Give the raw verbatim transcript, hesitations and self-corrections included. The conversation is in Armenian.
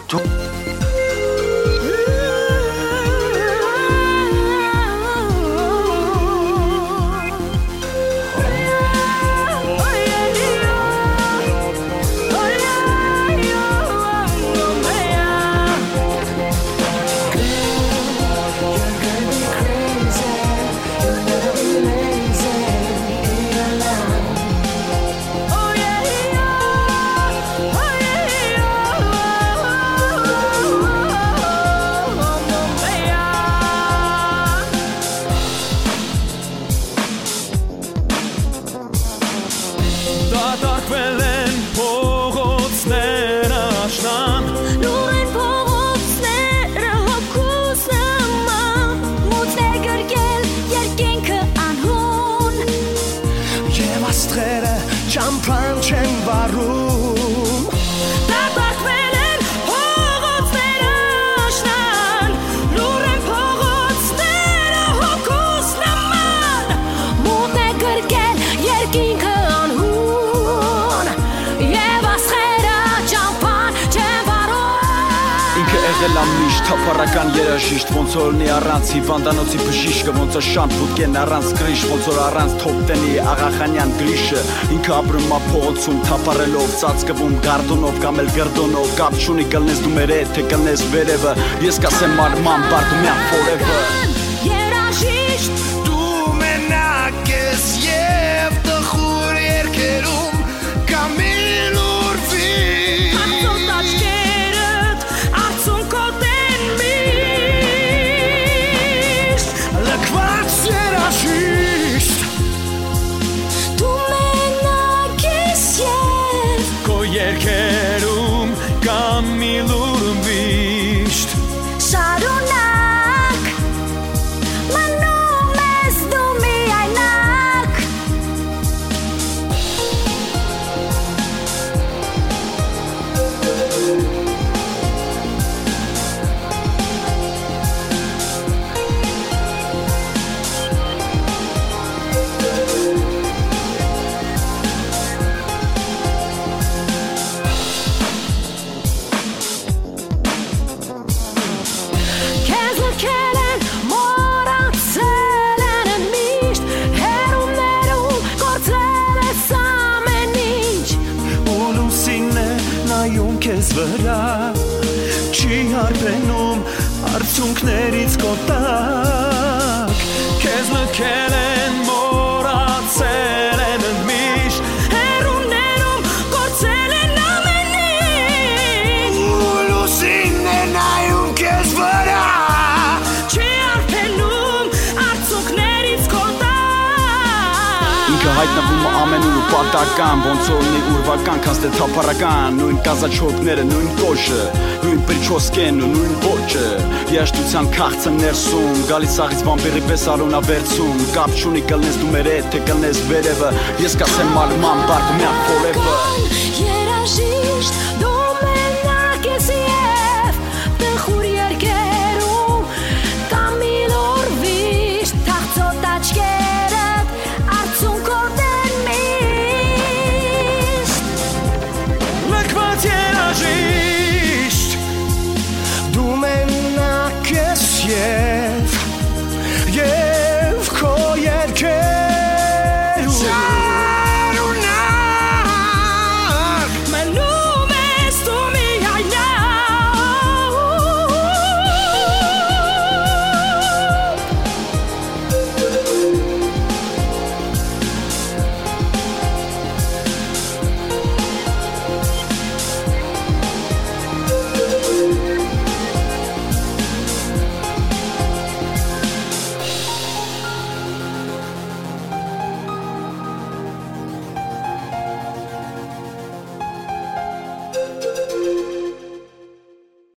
Դատարկվել են փողոցները աշնան Լուր են փողոցները հոգուս նման Մութ է գրկել երկինքը անհուն Եվ աստղերը ճամփան չեն վառում Դատարկվել են փողոցները աշնան Լուր են փողոցները հոգուս նման Մութ է գրկել երկինքը Եղել ամիշտ, թափառական երաժիշտ Ոնց որ լինի առանց հիվանդանոցի բժիշկը Ոնց որ շանտ բուտկեն առանց գրիշ Ոնց որ առանց թոփտենի Աղախանյան գրիշը Ինքը ապրում ա փողոցում թափառելով Ծածկվում գարդոնով կամ էլ գրդոնով Կապ չունի կլնես դու մեր հետ թե կլնես վերևը Ես կասեմ արման բարդումյան forever Երաժիշտ Դու մենակ ես և տխուր երկերում Կամիլ ուրվի Հարցոտ աչքերդ արցունքոտ են միշտ Լքված երաժիշտ Դու մենակ ես և Քո երկերում կամիլ ուրվիշտ Շարունակ Մնում ես դու միայնակ Քեզ լքել են մոռացել են միշտ Հեռումներում կորցրել ես ամեն ինչ Ու լուսինն է նայում քեզ վրա Չի հարբենում արցունքներից կոտակ Քեզ լքել են մոռացել են միշտ Հեռումներում կորցրել են ամեն ինչ Ու լուսինն է նայում քեզ վրա Չի արթենում արցունքներից կոտակ Ինքը հայտնվում է ամենուր ու պատական Ոնց որ լինի ուրվական, քանց թե թափառական Նույն կազաչորքները, նույն կոշը Նույն պրիչոսկեն ու նույն ոճը Երաշտության քաղցը ներսում Գալիս աղից վամպիրի պես արունավերցում Կապ չունի կլնես դու մեր հետ թե կլնես վերևը Ես կասեմ արման բարդումյան forever Երաժիշտ դու